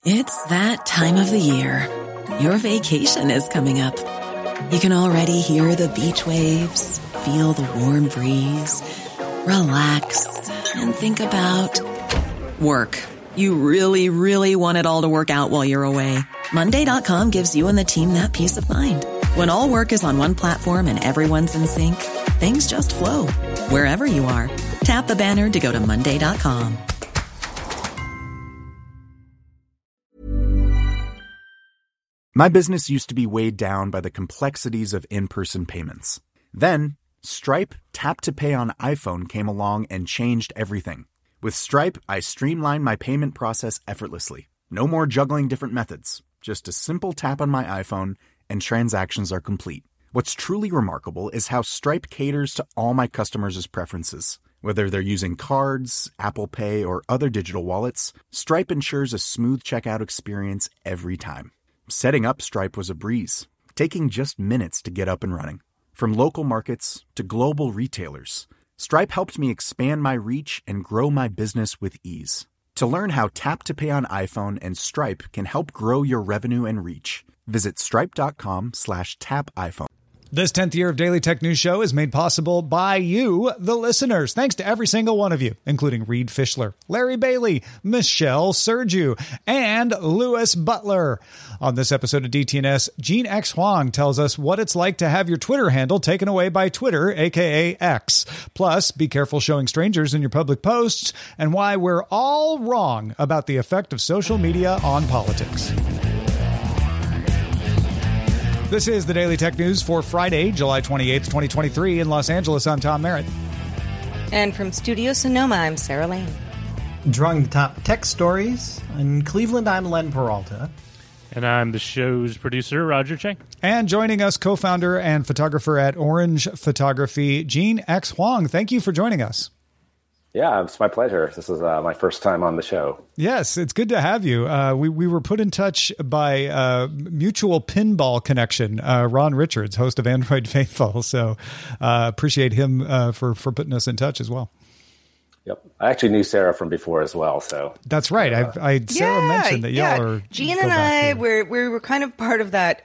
It's that time of the year. Your vacation is coming up. You can already hear the beach waves, feel the warm breeze, relax, and think about work. You really, really want it all to work out while you're away. Monday.com gives you and the team that peace of mind. When all work is on one platform and everyone's in sync, things just flow. Wherever you are, tap the banner to go to Monday.com. My business used to be weighed down by the complexities of in-person payments. Then, Stripe Tap to Pay on iPhone came along and changed everything. With Stripe, I streamlined my payment process effortlessly. No more juggling different methods. Just a simple tap on my iPhone and transactions are complete. What's truly remarkable is how Stripe caters to all my customers' preferences. Whether they're using cards, Apple Pay, or other digital wallets, Stripe ensures a smooth checkout experience every time. Setting up Stripe was a breeze, taking just minutes to get up and running. From local markets to global retailers, Stripe helped me expand my reach and grow my business with ease. To learn how Tap to Pay on iPhone and Stripe can help grow your revenue and reach, visit stripe.com/tapiphone. This 10th year of Daily Tech News Show is made possible by you, the listeners. Thanks to every single one of you, including Reed Fischler, Larry Bailey, Michelle Sergiu, and Louis Butler. On this episode of DTNS, Gene X Huang tells us what it's like to have your Twitter handle taken away by Twitter, aka X. Plus, be careful showing strangers in your public posts, and why we're all wrong about the effect of social media on politics. This is the Daily Tech News for Friday, July 28th, 2023. In Los Angeles, I'm Tom Merritt. And from Studio Sonoma, I'm Sarah Lane. Drawing the top tech stories. In Cleveland, I'm Len Peralta. And I'm the show's producer, Roger Chang. And joining us, co-founder and photographer at Orange Photography, Gene X Huang. Thank you for joining us. Yeah, it's my pleasure. This is my first time on the show. Yes, it's good to have you. We were put in touch by mutual pinball connection, Ron Richards, host of Android Faithful. So appreciate him for putting us in touch as well. Yep. I actually knew Sarah from before as well. So that's right. Sarah mentioned that y'all are. Gene and I, we were kind of part of that,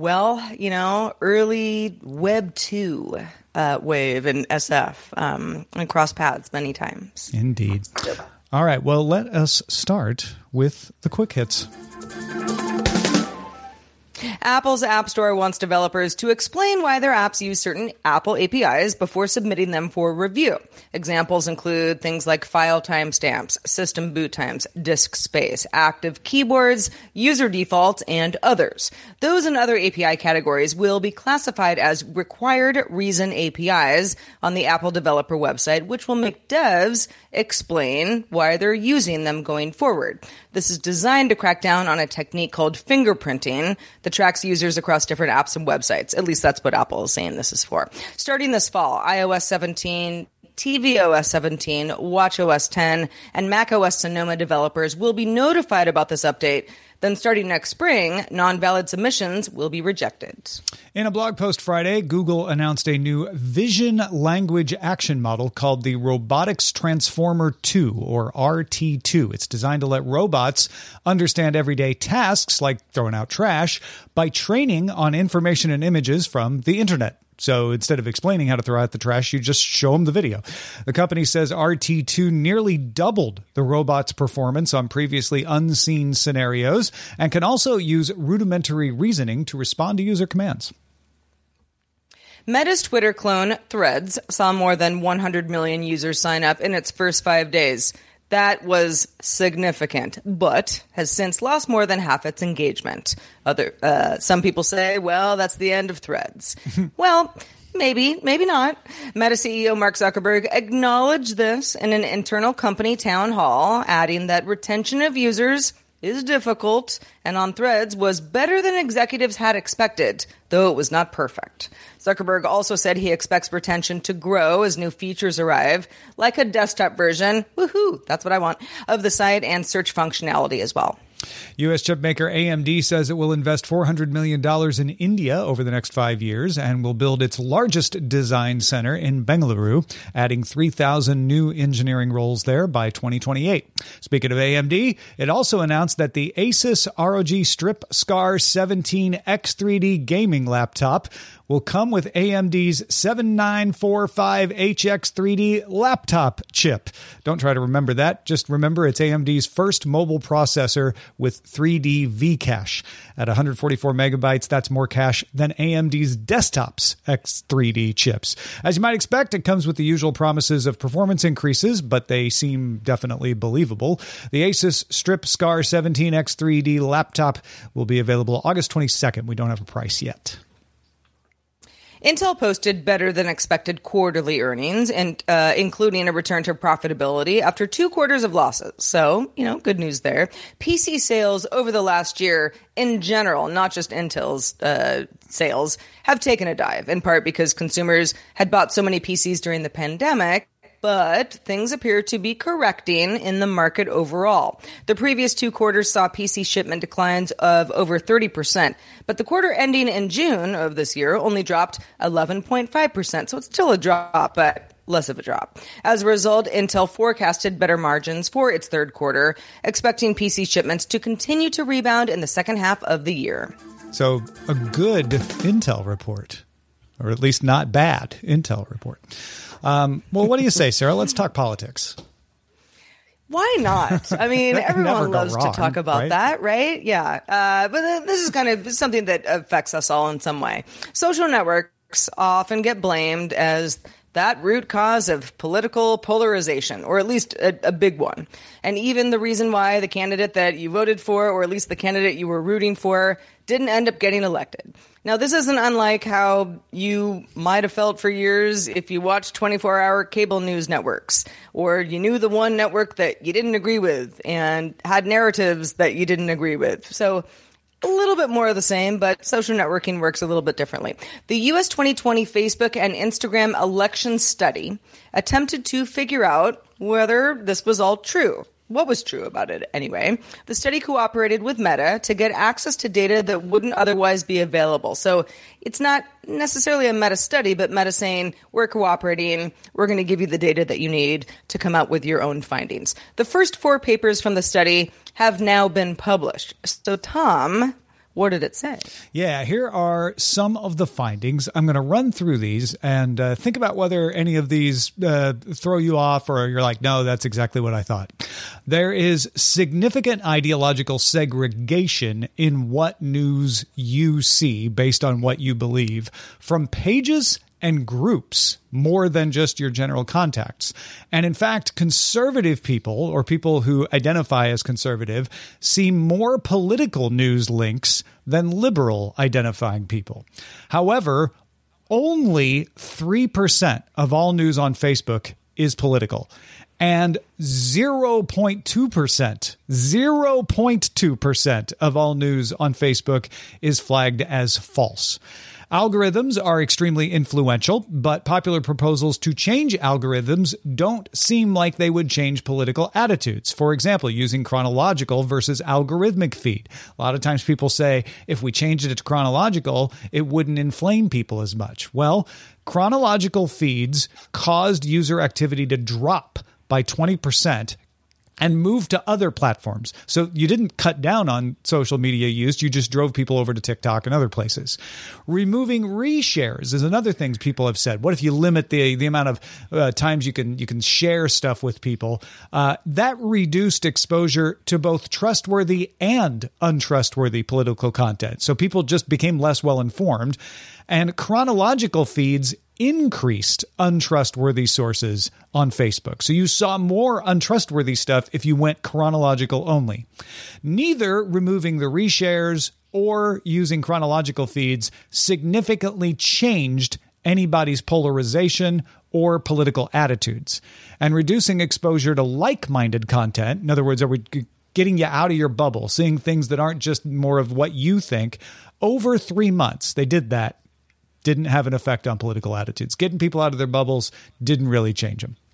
early Web 2 wave in SF and cross paths many times. Indeed. Yep. All right. Well, let us start with the quick hits. Apple's App Store wants developers to explain why their apps use certain Apple APIs before submitting them for review. Examples include things like file timestamps, system boot times, disk space, active keyboards, user defaults, and others. Those and other API categories will be classified as required reason APIs on the Apple developer website, which will make devs explain why they're using them going forward. This is designed to crack down on a technique called fingerprinting that tracks users across different apps and websites. At least that's what Apple is saying this is for. Starting this fall, iOS 17, tvOS 17, watchOS 10, and macOS Sonoma developers will be notified about this update. Then starting next spring, non-valid submissions will be rejected. In a blog post Friday, Google announced a new vision language action model called the Robotics Transformer 2, or RT2. It's designed to let robots understand everyday tasks like throwing out trash by training on information and images from the internet. So instead of explaining how to throw out the trash, you just show them the video. The company says RT2 nearly doubled the robot's performance on previously unseen scenarios and can also use rudimentary reasoning to respond to user commands. Meta's Twitter clone, Threads, saw more than 100 million users sign up in its first 5 days. That was significant, but has since lost more than half its engagement. Some people say, well, that's the end of Threads. Well, maybe not. Meta CEO Mark Zuckerberg acknowledged this in an internal company town hall, adding that retention of users is difficult and on Threads was better than executives had expected, though it was not perfect. Zuckerberg also said he expects retention to grow as new features arrive, like a desktop version, woohoo, that's what I want, of the site and search functionality as well. U.S. chipmaker AMD says it will invest $400 million in India over the next 5 years and will build its largest design center in Bengaluru, adding 3,000 new engineering roles there by 2028. Speaking of AMD, it also announced that the Asus ROG Strip Scar 17 X3D gaming laptop will come with AMD's 7945HX3D laptop chip. Don't try to remember that. Just remember it's AMD's first mobile processor with 3D V-cache. At 144 megabytes, that's more cache than AMD's desktop's X3D chips. As you might expect, it comes with the usual promises of performance increases, but they seem definitely believable. The Asus Strip Scar 17 X3D laptop will be available August 22nd. We don't have a price yet. Intel posted better than expected quarterly earnings, and including a return to profitability after 2 quarters of losses. So, good news there. PC sales over the last year in general, not just Intel's sales, have taken a dive, in part because consumers had bought so many PCs during the pandemic. But things appear to be correcting in the market overall. The previous 2 quarters saw PC shipment declines of over 30%, but the quarter ending in June of this year only dropped 11.5%, so it's still a drop, but less of a drop. As a result, Intel forecasted better margins for its third quarter, expecting PC shipments to continue to rebound in the second half of the year. So a good Intel report, or at least not bad Intel report. Well, what do you say, Sarah? Let's talk politics. Why not? I mean, everyone loves to talk about that, right? Yeah. But this is kind of something that affects us all in some way. Social networks often get blamed as that root cause of political polarization, or at least a big one. And even the reason why the candidate that you voted for, or at least the candidate you were rooting for, didn't end up getting elected. Now, this isn't unlike how you might have felt for years if you watched 24-hour cable news networks, or you knew the one network that you didn't agree with and had narratives that you didn't agree with. So a little bit more of the same, but social networking works a little bit differently. The U.S. 2020 Facebook and Instagram election study attempted to figure out whether this was all true. What was true about it anyway? The study cooperated with Meta to get access to data that wouldn't otherwise be available. So it's not necessarily a Meta study, but Meta saying, we're cooperating, we're going to give you the data that you need to come out with your own findings. The first 4 papers from the study have now been published. So Tom, what did it say? Yeah, here are some of the findings. I'm going to run through these and think about whether any of these throw you off or you're like, no, that's exactly what I thought. There is significant ideological segregation in what news you see based on what you believe from pages and groups more than just your general contacts. And in fact, conservative people or people who identify as conservative see more political news links than liberal identifying people. However, only 3% of all news on Facebook is political. And 0.2% of all news on Facebook is flagged as false. Algorithms are extremely influential, but popular proposals to change algorithms don't seem like they would change political attitudes. For example, using chronological versus algorithmic feed. A lot of times people say, if we changed it to chronological, it wouldn't inflame people as much. Well, chronological feeds caused user activity to drop by 20%. And move to other platforms. So you didn't cut down on social media use. You just drove people over to TikTok and other places. Removing reshares is another thing people have said. What if you limit the amount of times you can share stuff with people? That reduced exposure to both trustworthy and untrustworthy political content. So people just became less well informed. And chronological feeds increased untrustworthy sources on Facebook. So you saw more untrustworthy stuff if you went chronological only. Neither removing the reshares or using chronological feeds significantly changed anybody's polarization or political attitudes. And reducing exposure to like-minded content, in other words, are we getting you out of your bubble, seeing things that aren't just more of what you think, over 3 months, they did that. Didn't have an effect on political attitudes. Getting people out of their bubbles didn't really change them.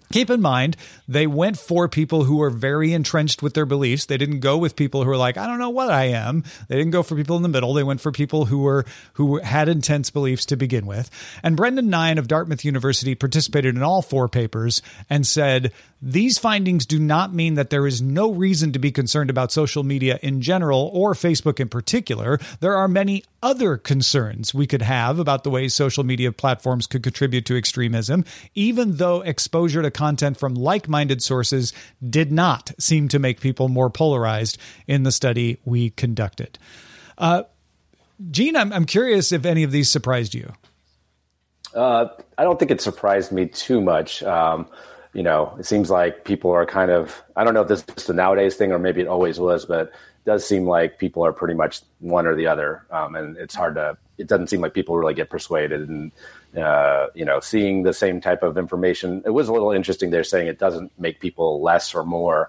Keep in mind, they went for people who were very entrenched with their beliefs. They didn't go with people who were like, I don't know what I am. They didn't go for people in the middle. They went for people who had intense beliefs to begin with. And Brendan Nyhan of Dartmouth University participated in all 4 papers and said, these findings do not mean that there is no reason to be concerned about social media in general or Facebook in particular. There are many other concerns we could have about the ways social media platforms could contribute to extremism, even though exposure to content from like-minded sources did not seem to make people more polarized in the study we conducted. Gene, I'm curious if any of these surprised you. I don't think it surprised me too much. It seems like people are kind of, I don't know if this is just a nowadays thing or maybe it always was, but it does seem like people are pretty much one or the other. And it doesn't seem like people really get persuaded. And, seeing the same type of information, it was a little interesting. They're saying it doesn't make people less or more,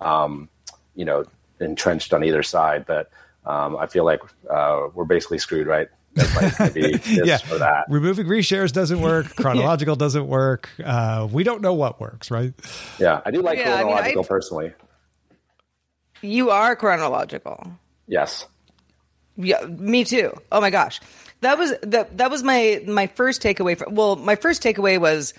entrenched on either side. But I feel like we're basically screwed, right? That's like maybe this or that. Removing reshares doesn't work. Chronological doesn't work. We don't know what works, right? Yeah, I do like chronological personally. You are chronological. Yes. Yeah, me too. Oh my gosh, that was my first takeaway. My first takeaway was,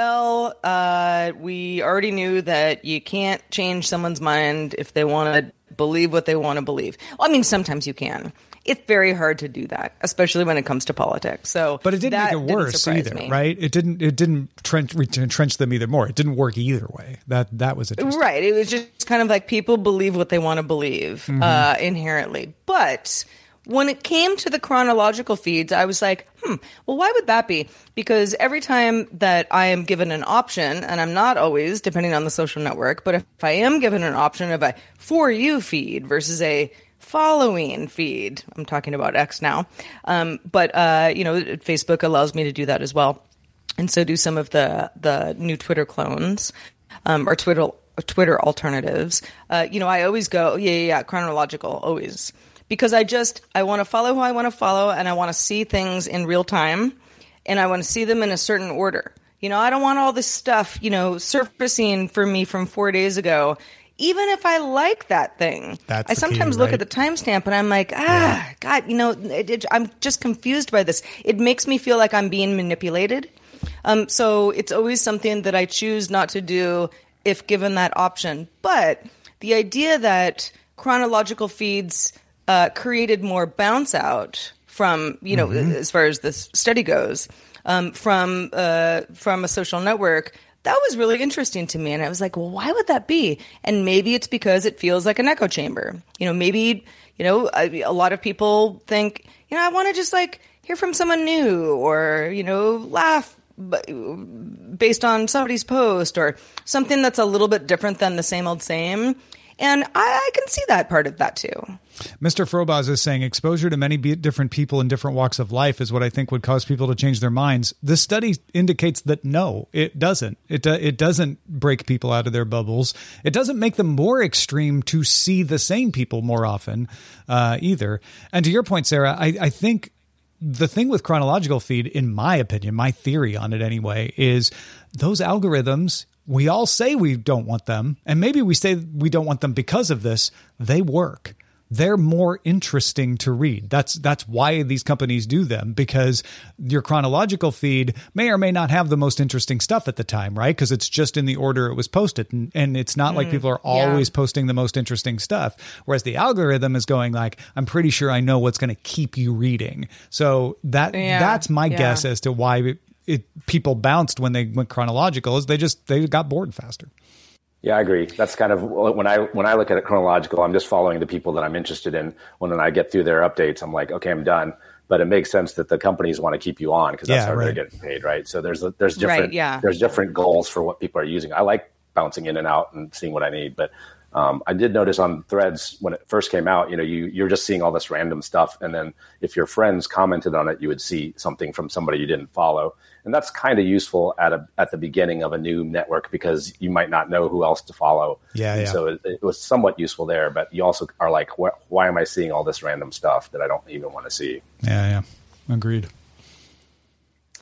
we already knew that you can't change someone's mind if they want to believe what they want to believe. Well, I mean, sometimes you can. It's very hard to do that, especially when it comes to politics. But it didn't make it worse either, right? It didn't entrench them either more. It didn't work either way. That was interesting. Right. It was just kind of like people believe what they want to believe inherently. But when it came to the chronological feeds, I was like, why would that be? Because every time that I am given an option, and I'm not always, depending on the social network, but if I am given an option of a For You feed versus a following feed, I'm talking about X now, but Facebook allows me to do that as well, and so do some of the new Twitter clones or Twitter alternatives. I always go chronological always, because I want to follow who I want to follow, and I want to see things in real time, and I want to see them in a certain order. I don't want all this stuff surfacing for me from 4 days ago. Even if I like that thing, I sometimes look at the timestamp and I'm like, God, I'm just confused by this. It makes me feel like I'm being manipulated. So it's always something that I choose not to do if given that option. But the idea that chronological feeds created more bounce out from, as far as this study goes, from a social network, that was really interesting to me. And I was like, well, why would that be? And maybe it's because it feels like an echo chamber. Maybe, a lot of people think, I want to just hear from someone new or, laugh based on somebody's post or something that's a little bit different than the same old same. And I can see that part of that too. Mr. Frobaz is saying exposure to many different people in different walks of life is what I think would cause people to change their minds. This study indicates that no, it doesn't. It doesn't break people out of their bubbles. It doesn't make them more extreme to see the same people more often either. And to your point, Sarah, I think the thing with chronological feed, in my opinion, my theory on it anyway, is those algorithms, we all say we don't want them, and maybe we say we don't want them because of this. They work. They're more interesting to read. That's why these companies do them, because your chronological feed may or may not have the most interesting stuff at the time, right? Because it's just in the order it was posted. And it's not like people are always posting the most interesting stuff. Whereas the algorithm is going like, I'm pretty sure I know what's going to keep you reading. So that's my guess as to why people bounced when they went chronological, is they got bored faster. Yeah, I agree. That's kind of when I look at it chronological, I'm just following the people that I'm interested in. When I get through their updates, I'm like, okay, I'm done. But it makes sense that the companies want to keep you on because that's how they're getting paid, right? So there's different goals for what people are using. I like bouncing in and out and seeing what I need, but I did notice on Threads when it first came out, you're just seeing all this random stuff, and then if your friends commented on it, you would see something from somebody you didn't follow. And that's kind of useful at the beginning of a new network because you might not know who else to follow. So it was somewhat useful there, but you also are like, why am I seeing all this random stuff that I don't even want to see? Yeah. Agreed.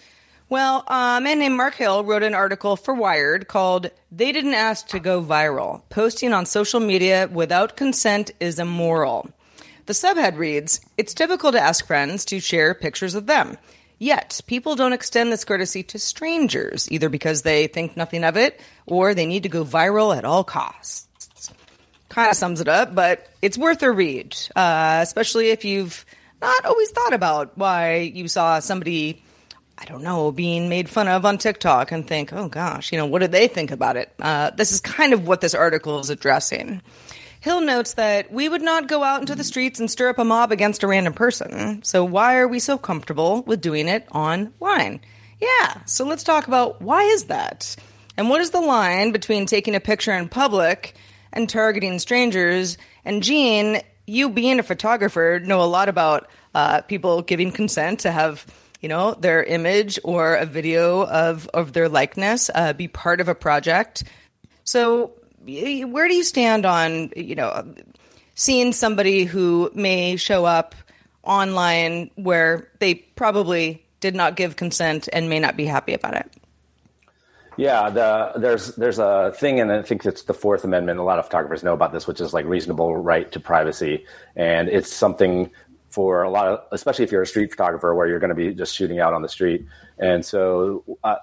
Well, a man named Mark Hill wrote an article for Wired called "They Didn't Ask to Go Viral. Posting on social media without consent is immoral." The subhead reads, "It's typical to ask friends to share pictures of them. Yet, people don't extend this courtesy to strangers, either because they think nothing of it or they need to go viral at all costs." Kind of sums it up, but it's worth a read, especially if you've not always thought about why you saw somebody, I don't know, being made fun of on TikTok and think, oh gosh, what did they think about it? This is kind of what this article is addressing. Hill notes that we would not go out into the streets and stir up a mob against a random person. So why are we so comfortable with doing it online? Yeah, so let's talk about why is that? And what is the line between taking a picture in public and targeting strangers? And Gene, you being a photographer, know a lot about people giving consent to have their image or a video of their likeness be part of a project. So where do you stand on, seeing somebody who may show up online where they probably did not give consent and may not be happy about it? Yeah, there's a thing, and I think it's the Fourth Amendment. A lot of photographers know about this, which is like reasonable right to privacy. And it's something for a lot of, especially if you're a street photographer where you're going to be just shooting out on the street. And so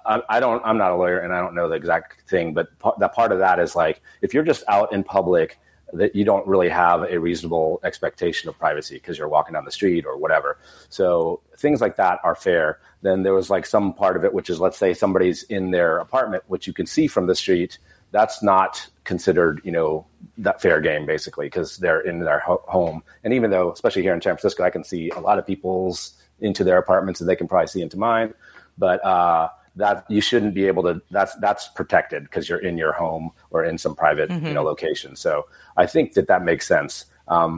I'm not a lawyer and I don't know the exact thing, but that part of that is like, if you're just out in public, that you don't really have a reasonable expectation of privacy because you're walking down the street or whatever. So things like that are fair. Then there was like some part of it, which is, let's say somebody's in their apartment, which you can see from the street. That's not considered, that fair game, basically, because they're in their home. And even though, especially here in San Francisco, I can see a lot of people's into their apartments and they can probably see into mine. But that you shouldn't be able to, that's protected because you're in your home or in some private location. So I think that makes sense.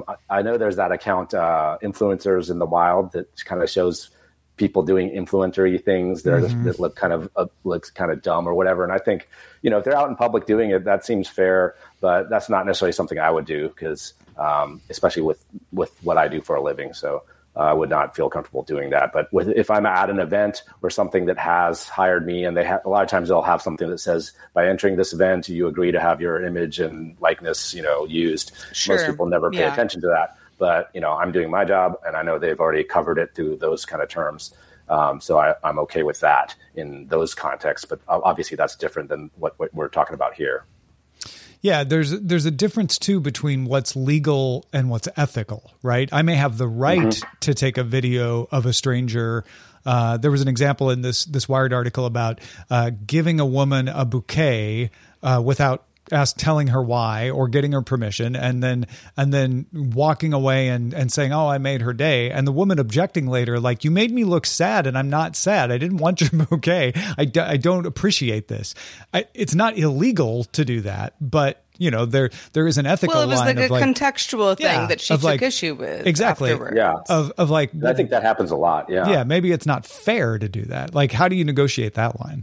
I know there's that account, Influencers in the Wild, that kind of shows people doing influencer-y things that look kind of dumb or whatever. And I think, if they're out in public doing it, that seems fair, but that's not necessarily something I would do because, especially with what I do for a living. So I would not feel comfortable doing that. But if I'm at an event or something that has hired me, and a lot of times they'll have something that says, by entering this event, you agree to have your image and likeness, used. Sure. Most people never pay attention to that. But, I'm doing my job, and I know they've already covered it through those kind of terms. So I'm okay with that in those contexts. But obviously that's different than what we're talking about here. Yeah, there's a difference, too, between what's legal and what's ethical, right? I may have the right to take a video of a stranger. There was an example in this Wired article about giving a woman a bouquet without telling her why or getting her permission, and then walking away and saying, oh, I made her day. And the woman objecting later, like, you made me look sad and I'm not sad. I didn't want your bouquet. I don't appreciate this. It's not illegal to do that, but there is an ethical line. Well, it was like a contextual thing that she took issue with. Exactly. Afterwards. Yeah. Of like, I think that happens a lot. Yeah. Yeah. Maybe it's not fair to do that. Like, how do you negotiate that line?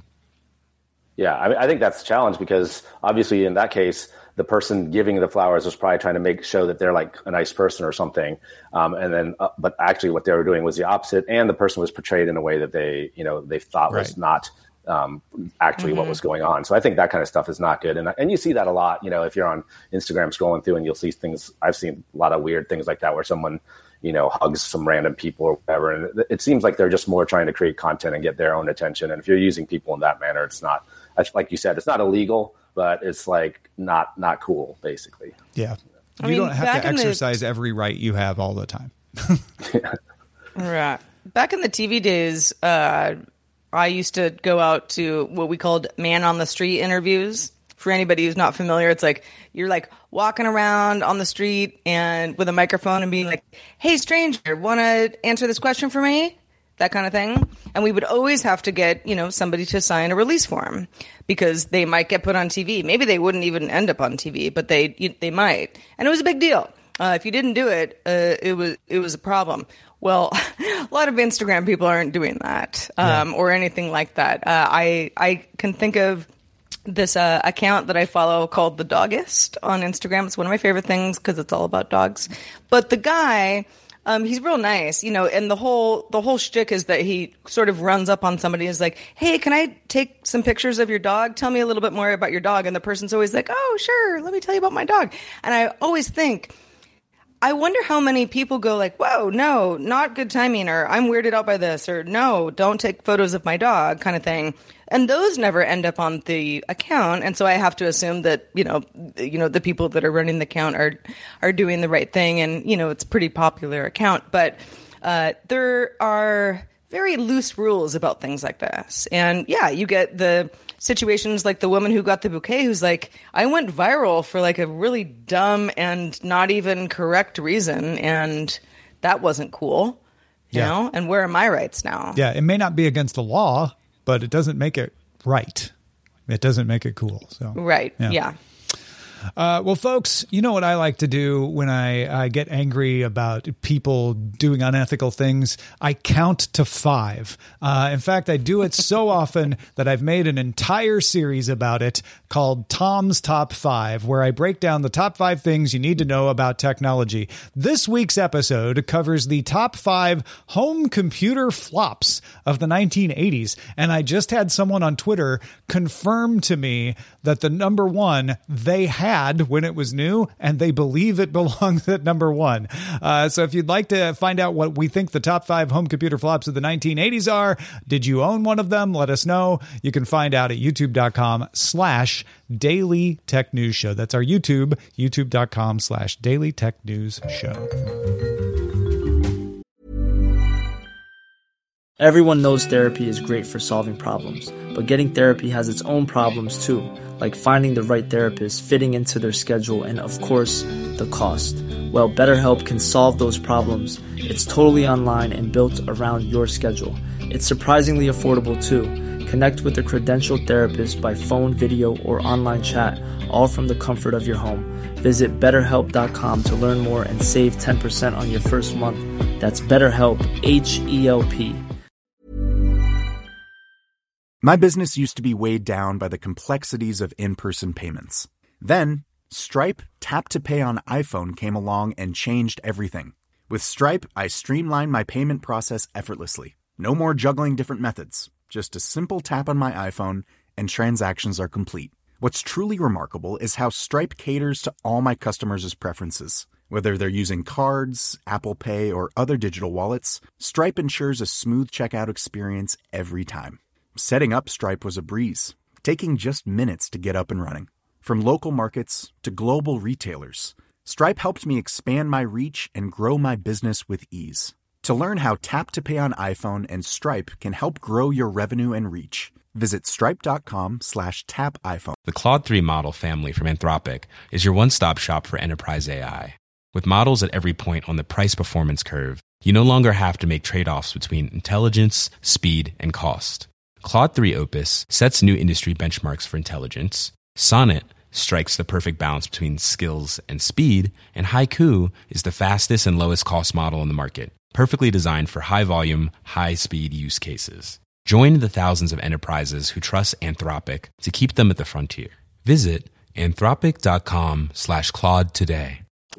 Yeah, I think that's a challenge because obviously in that case, the person giving the flowers was probably trying to show that they're like a nice person or something. And then, but actually what they were doing was the opposite. And the person was portrayed in a way that they thought was not actually what was going on. So I think that kind of stuff is not good. And you see that a lot, if you're on Instagram scrolling through and you'll see things. I've seen a lot of weird things like that where someone, hugs some random people or whatever. And it seems like they're just more trying to create content and get their own attention. And if you're using people in that manner, it's not, like you said, it's not illegal, but it's like not cool, basically. Yeah. You don't have to exercise every right you have all the time. Right. Back in the TV days, I used to go out to what we called man on the street interviews. For anybody who's not familiar, it's like you're like walking around on the street and with a microphone and being like, hey, stranger, want to answer this question for me? That kind of thing. And we would always have to get, somebody to sign a release form because they might get put on TV. Maybe they wouldn't even end up on TV, but they might. And it was a big deal. If you didn't do it, it was a problem. Well, a lot of Instagram people aren't doing that or anything like that. I can think of this account that I follow called The Doggist on Instagram. It's one of my favorite things because it's all about dogs. But the guy He's real nice, and the whole shtick is that he sort of runs up on somebody and is like, hey, can I take some pictures of your dog? Tell me a little bit more about your dog. And the person's always like, oh, sure, let me tell you about my dog. And I always think, I wonder how many people go like, whoa, no, not good timing, or I'm weirded out by this, or no, don't take photos of my dog kind of thing. And those never end up on the account. And so I have to assume that, the people that are running the account are doing the right thing. And, it's a pretty popular account. But there are very loose rules about things like this. And yeah, you get the situations like the woman who got the bouquet who's like, I went viral for like a really dumb and not even correct reason. And that wasn't cool, you know? And where are my rights now? Yeah, it may not be against the law, but it doesn't make it right. It doesn't make it cool. So right. Yeah. Well, folks, you know what I like to do when I get angry about people doing unethical things? I count to 5. In fact, I do it so often that I've made an entire series about it called Tom's Top 5, where I break down the top 5 things you need to know about technology. This week's episode covers the top 5 home computer flops of the 1980s. And I just had someone on Twitter confirm to me that the number 1 they had when it was new, and they believe it belongs at number 1. So if you'd like to find out what we think the top 5 home computer flops of the 1980s are, did you own one of them? Let us know. You can find out at youtube.com/Daily Tech News Show. That's our YouTube, youtube.com/Daily Tech News Show. Everyone knows therapy is great for solving problems, but getting therapy has its own problems too, like finding the right therapist, fitting into their schedule, and of course, the cost. Well, BetterHelp can solve those problems. It's totally online and built around your schedule. It's surprisingly affordable too. Connect with a credentialed therapist by phone, video, or online chat, all from the comfort of your home. Visit BetterHelp.com to learn more and save 10% on your first month. That's BetterHelp, H-E-L-P. My business used to be weighed down by the complexities of in-person payments. Then, Stripe Tap to Pay on iPhone came along and changed everything. With Stripe, I streamlined my payment process effortlessly. No more juggling different methods. Just a simple tap on my iPhone and transactions are complete. What's truly remarkable is how Stripe caters to all my customers' preferences. Whether they're using cards, Apple Pay, or other digital wallets, Stripe ensures a smooth checkout experience every time. Setting up Stripe was a breeze, taking just minutes to get up and running. From local markets to global retailers, Stripe helped me expand my reach and grow my business with ease. To learn how Tap to Pay on iPhone and Stripe can help grow your revenue and reach, visit stripe.com/tapiphone. The Claude 3 model family from Anthropic is your one-stop shop for enterprise AI. With models at every point on the price-performance curve, you no longer have to make trade-offs between intelligence, speed, and cost. Claude 3 Opus sets new industry benchmarks for intelligence. Sonnet strikes the perfect balance between skills and speed. And Haiku is the fastest and lowest cost model in the market, perfectly designed for high-volume, high-speed use cases. Join the thousands of enterprises who trust Anthropic to keep them at the frontier. Visit anthropic.com/Claude today.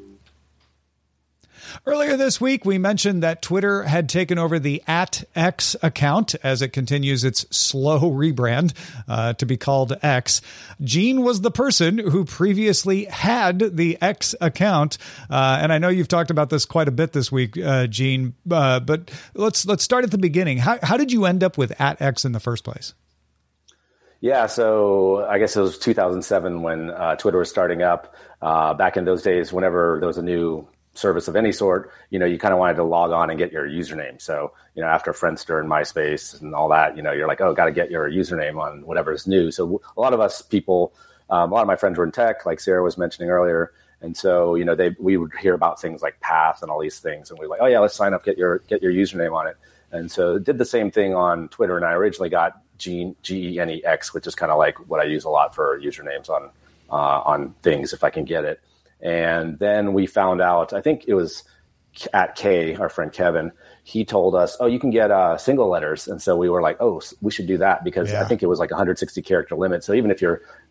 Earlier this week, we mentioned that Twitter had taken over the @X account as it continues its slow rebrand to be called X. Gene was the person who previously had the X account. And I know you've talked about this quite a bit this week, Gene, but let's start at the beginning. How did you end up with @X in the first place? Yeah, so I guess it was 2007 when Twitter was starting up. Back in those days, whenever there was a new service of any sort, you kind of wanted to log on and get your username. So, after Friendster and MySpace and all that, you're like, oh, got to get your username on whatever is new. So a lot of us people, a lot of my friends were in tech, like Sarah was mentioning earlier. And so, we would hear about things like Path and all these things. And we're like, oh yeah, let's sign up, get your username on it. And so did the same thing on Twitter. And I originally got GENEX, which is kind of like what I use a lot for usernames on things if I can get it. And then we found out, I think it was @K, our friend Kevin, he told us, oh, you can get single letters. And so we were like, oh, we should do that because I think it was like 160 character limit. So even if you're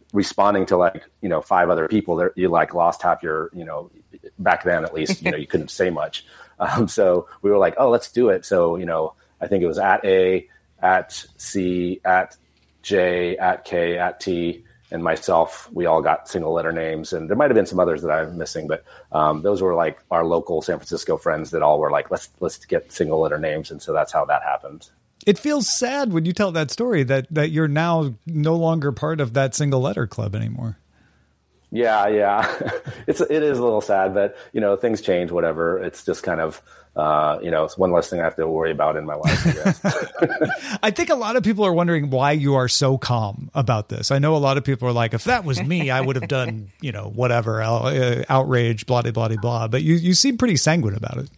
responding to like, 5 other people, you like lost half your, back then at least, you couldn't say much. So we were like, oh, let's do it. So, I think it was at A, at C, at J, at K, at T, and myself. We all got single letter names, and there might have been some others that I'm missing, but those were like our local San Francisco friends that all were like, let's get single letter names. And so that's how that happened. It feels sad when you tell that story that you're now no longer part of that single letter club anymore. Yeah. it is a little sad, but things change, whatever. It's just kind of, it's one less thing I have to worry about in my life, I guess. I think a lot of people are wondering why you are so calm about this. I know a lot of people are like, if that was me, I would have done, whatever, outrage, blah, blah, blah, blah. But you seem pretty sanguine about it.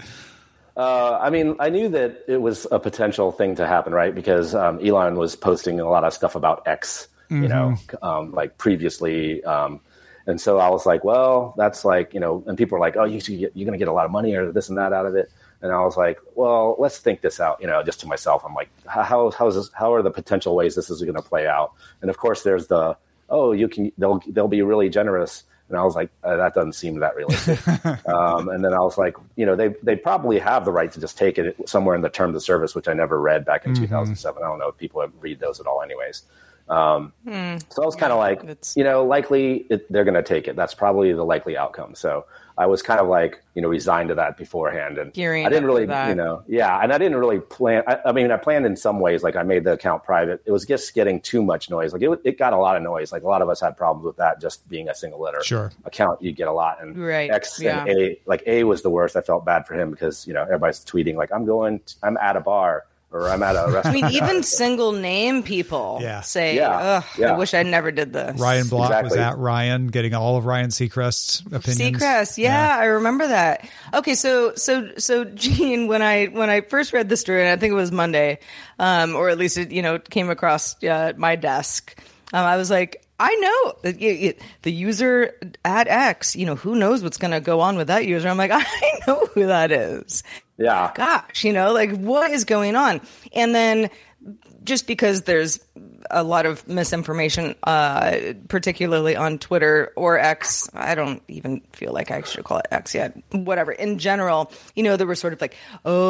I knew that it was a potential thing to happen, right? Because Elon was posting a lot of stuff about X, like previously. And so I was like, well, that's like, and people are like, oh, you're going to get a lot of money or this and that out of it. And I was like, well, let's think this out, just to myself. I'm like, how are the potential ways this is going to play out? And of course, there's they'll be really generous. And I was like, that doesn't seem that realistic. And then I was like, they probably have the right to just take it somewhere in the terms of service, which I never read back in 2007. I don't know if people read those at all anyways. So I was kind of like, likely they're going to take it. That's probably the likely outcome. So I was kind of like, resigned to that beforehand. And I didn't really, and I didn't really plan. I planned in some ways, like I made the account private. It was just getting too much noise. Like it got a lot of noise. Like a lot of us had problems with that, just being a single letter account. You get a lot. And X and A, like A was the worst. I felt bad for him because, everybody's tweeting like, I'm at a bar. Or I'm at a restaurant. Even single name people say, I wish I never did this. Ryan Block was at Ryan, getting all of Ryan Seacrest's opinions. Seacrest, I remember that. Okay, so Gene, when I first read the story, and I think it was Monday, or at least it came across my desk, I was like, I know the user at X, who knows what's going to go on with that user. I'm like, I know who that is. Yeah. Gosh, like what is going on? And then just because there's a lot of misinformation, particularly on Twitter or X, I don't even feel like I should call it X yet. Whatever. In general, there were sort of like,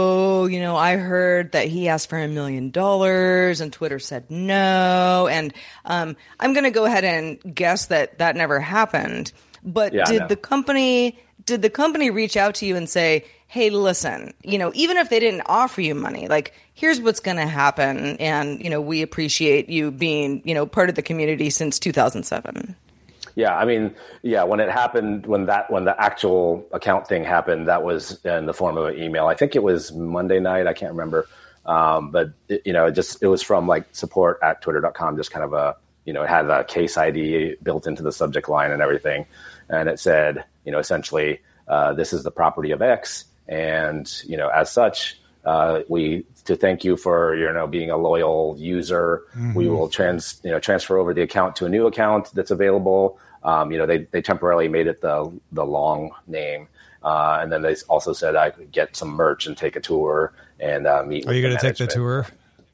I heard that he asked for $1 million and Twitter said no. And I'm going to go ahead and guess that never happened. But did the company reach out to you and say, hey, listen, even if they didn't offer you money, like, here's what's going to happen. And, we appreciate you being, part of the community since 2007. Yeah. When it happened, when the actual account thing happened, that was in the form of an email. I think it was Monday night. I can't remember. But it was from like support@twitter.com, just kind of it had a case ID built into the subject line and everything. And it said, essentially, this is the property of X. And, as such, to thank you for, being a loyal user, we will transfer over the account to a new account that's available. They temporarily made it the long name. And then they also said I could get some merch and take a tour and meet. Are you going to take the tour?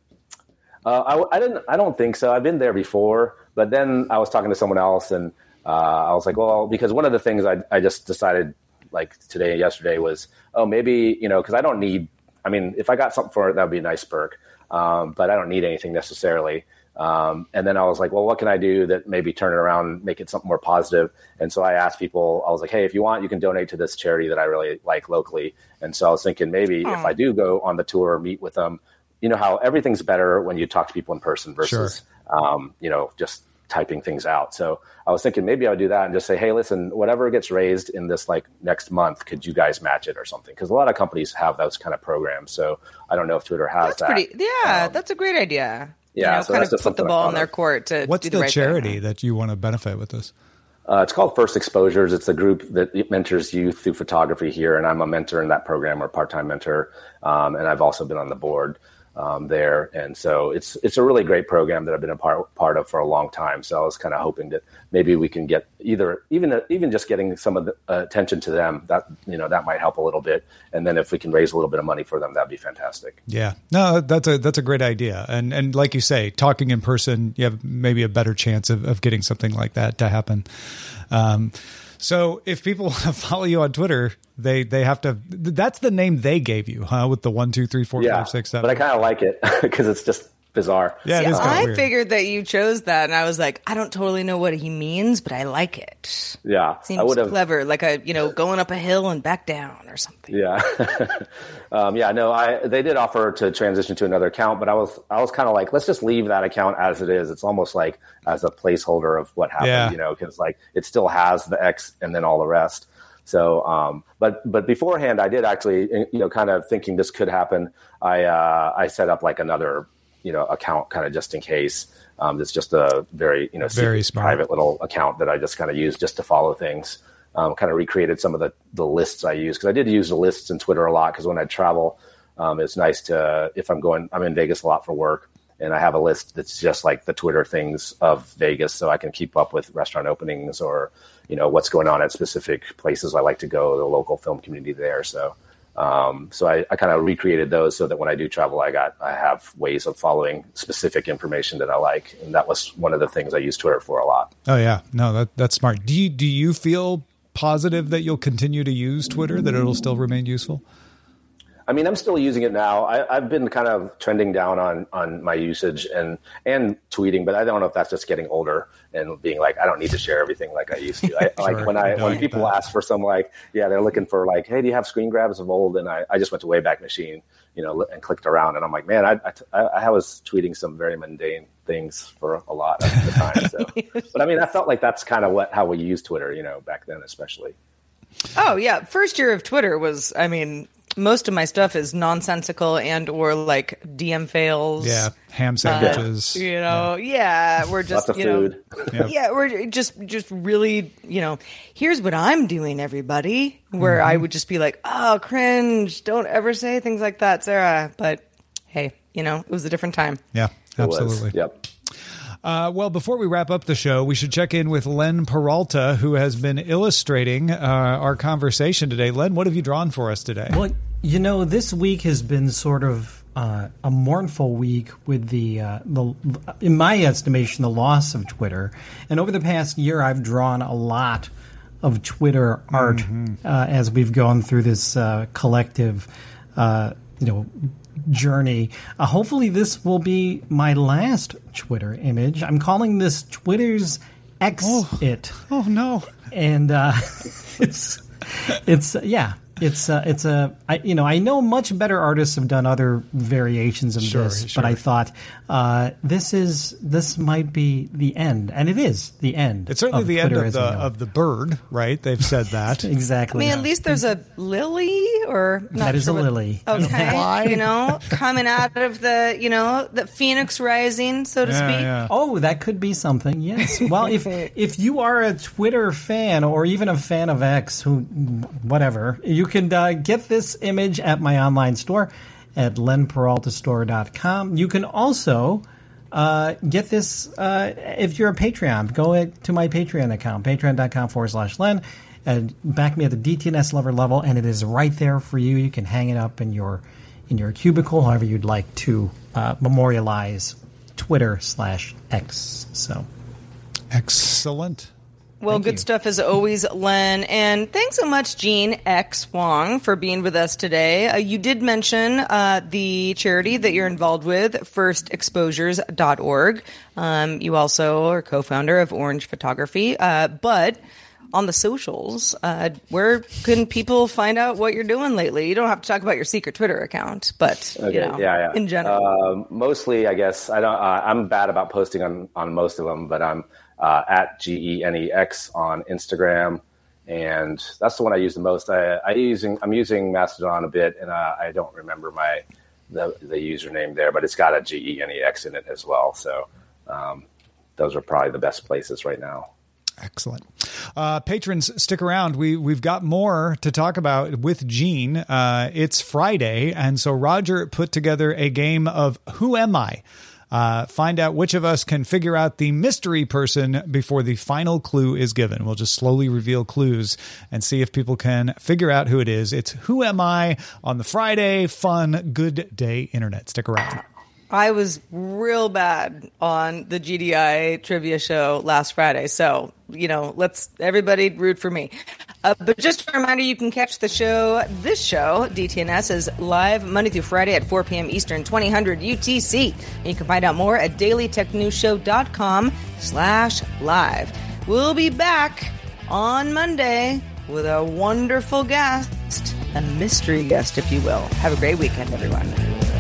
I don't think so. I've been there before, but then I was talking to someone else and I was like, well, because one of the things I just decided like today and yesterday was, maybe, because I don't need, if I got something for it, that would be a nice perk. But I don't need anything necessarily. And then I was like, well, what can I do that maybe turn it around, make it something more positive? And so I asked people, I was like, hey, if you want, you can donate to this charity that I really like locally. And so I was thinking maybe if I do go on the tour or meet with them, how everything's better when you talk to people in person versus, just typing things out. So I was thinking maybe I would do that and just say, hey, listen, whatever gets raised in this like next month, could you guys match it or something? Because a lot of companies have those kind of programs. So I don't know if Twitter has that. That's a great idea. Yeah, so kind of put the ball in their court to What's do the right charity thing. That you want to benefit with this? It's called First Exposures. It's a group that mentors youth through photography here, and I'm a mentor in that program or part-time mentor, and I've also been on the board. there. And so it's a really great program that I've been a part of for a long time. So I was kind of hoping that maybe we can get even just getting some of the attention to them, that, that might help a little bit. And then if we can raise a little bit of money for them, that'd be fantastic. Yeah, no, that's a great idea. And like you say, talking in person, you have maybe a better chance of getting something like that to happen. So if people want to follow you on Twitter, they have to. That's the name they gave you, huh? With the 1, 2, 3, 4, 5, 6, 7. But I kind of like it because it's just bizarre. Yeah, it is I weird. figured that you chose that, and I was like, I don't totally know what he means, but I like it. Yeah, seems clever, like going up a hill and back down or something. Yeah, they did offer to transition to another account, but I was kind of like, let's just leave that account as it is. It's almost like as a placeholder of what happened, because like it still has the X and then all the rest. So, but beforehand, I did actually, kind of thinking this could happen. I set up like another, account kind of just in case. It's just a very, very smart private little account that I just kind of use just to follow things. Kind of recreated some of the lists I use, because I did use the lists in Twitter a lot, because when I travel, it's nice to, if I'm in Vegas a lot for work, and I have a list that's just like the Twitter things of Vegas, so I can keep up with restaurant openings or, what's going on at specific places I like to go, the local film community there. So I kind of recreated those so that when I do travel, I have ways of following specific information that I like. And that was one of the things I use Twitter for a lot. Oh yeah, no, that's smart. Do you feel positive that you'll continue to use Twitter, that it'll still remain useful? I mean, I'm still using it now. I've been kind of trending down on my usage and tweeting, but I don't know if that's just getting older and being like, I don't need to share everything like I used to. When people ask for some, they're looking for like, hey, do you have screen grabs of old? And I just went to Wayback Machine, and clicked around, and I'm like, man, I was tweeting some very mundane things for a lot of the time. So, but I mean, I felt like that's kind of how we used Twitter, back then, especially. Oh yeah, first year of Twitter was, most of my stuff is nonsensical and or like DM fails. Yeah, ham sandwiches. We're just lots of food. We're just really, here's what I'm doing, everybody. Where I would just be like, oh, cringe! Don't ever say things like that, Sarah. But hey, it was a different time. Yeah, absolutely. Yep. Well, before we wrap up the show, we should check in with Len Peralta, who has been illustrating our conversation today. Len, what have you drawn for us today? Well, this week has been sort of a mournful week with the in my estimation, the loss of Twitter. And over the past year, I've drawn a lot of Twitter art as we've gone through this collective, journey. Hopefully this will be my last Twitter image. I'm calling this Twitter's X-It. Oh no. And I know much better artists have done other variations of this, but I thought this might be the end, and it is the end. It's certainly the Twitter end of the bird, right? They've said that. Exactly. At least there's a lily, or not that is sure a lily. Okay, Why? coming out of the the phoenix rising, so to speak. Yeah. Oh, that could be something. Yes. Well, if you are a Twitter fan or even a fan of X, whatever, you can get this image at my online store at lenperaltastore.com. You can also get this if you're a Patreon. Go to my Patreon account, patreon.com/Len, and back me at the DTNS lover level, and it is right there for you. You can hang it up in your cubicle, however you'd like to memorialize Twitter/X. So excellent. Well, good stuff as always, Len. And thanks so much, Gene X. Wong, for being with us today. You did mention the charity that you're involved with, firstexposures.org. You also are co-founder of Orange Photography. But on the socials, where can people find out what you're doing lately? You don't have to talk about your secret Twitter account, but in general. Mostly, I guess, I'm bad about posting on most of them, but I'm at GENEX on Instagram, and that's the one I use the most. I'm using Mastodon a bit, and I don't remember the username there, but it's got a GENEX in it as well. So those are probably the best places right now. Excellent. Patrons, stick around. We've got more to talk about with Gene. It's Friday, and so Roger put together a game of Who Am I? Find out which of us can figure out the mystery person before the final clue is given. We'll just slowly reveal clues and see if people can figure out who it is. It's Who Am I on the Friday Fun Good Day Internet. Stick around. I was real bad on the GDI trivia show last Friday. So, let's everybody root for me. But just a reminder, you can catch this show, DTNS, is live Monday through Friday at 4 p.m. Eastern, 2000 UTC. And you can find out more at dailytechnewsshow.com/live. We'll be back on Monday with a wonderful guest, a mystery guest, if you will. Have a great weekend, everyone.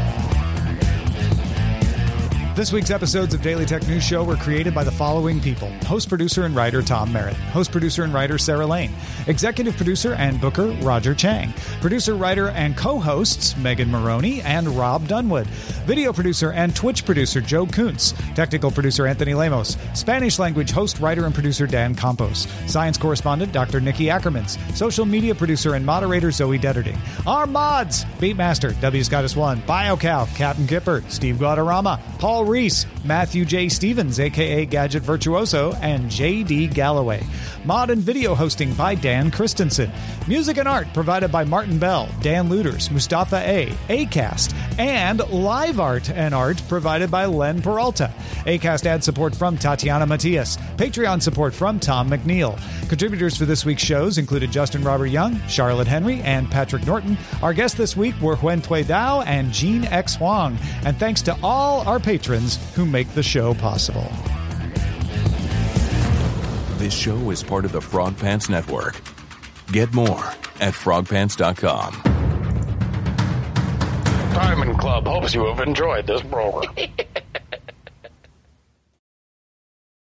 This week's episodes of Daily Tech News Show were created by the following people. Host, producer, and writer Tom Merritt. Host, producer, and writer Sarah Lane. Executive producer and booker Roger Chang. Producer, writer, and co-hosts Megan Maroney and Rob Dunwood. Video producer and Twitch producer Joe Kuntz. Technical producer Anthony Lemos. Spanish language host, writer, and producer Dan Campos. Science correspondent Dr. Nikki Ackermans. Social media producer and moderator Zoe Detterding. Our mods, Beatmaster, W. Scottus1, BioCow, Captain Kipper, Steve Guadarrama, Paul Reese, Matthew J. Stevens, a.k.a. Gadget Virtuoso, and J.D. Galloway. Mod and video hosting by Dan Christensen. Music and art provided by Martin Bell, Dan Luders, Mustafa A., Acast, and live art and art provided by Len Peralta. Acast ad support from Tatiana Matias. Patreon support from Tom McNeil. Contributors for this week's shows included Justin Robert Young, Charlotte Henry, and Patrick Norton. Our guests this week were Huen Tui Dao and Jean X. Huang. And thanks to all our patrons who make the show possible. This show is part of the Frog Pants Network. Get more at frogpants.com. Diamond Club hopes you have enjoyed this program.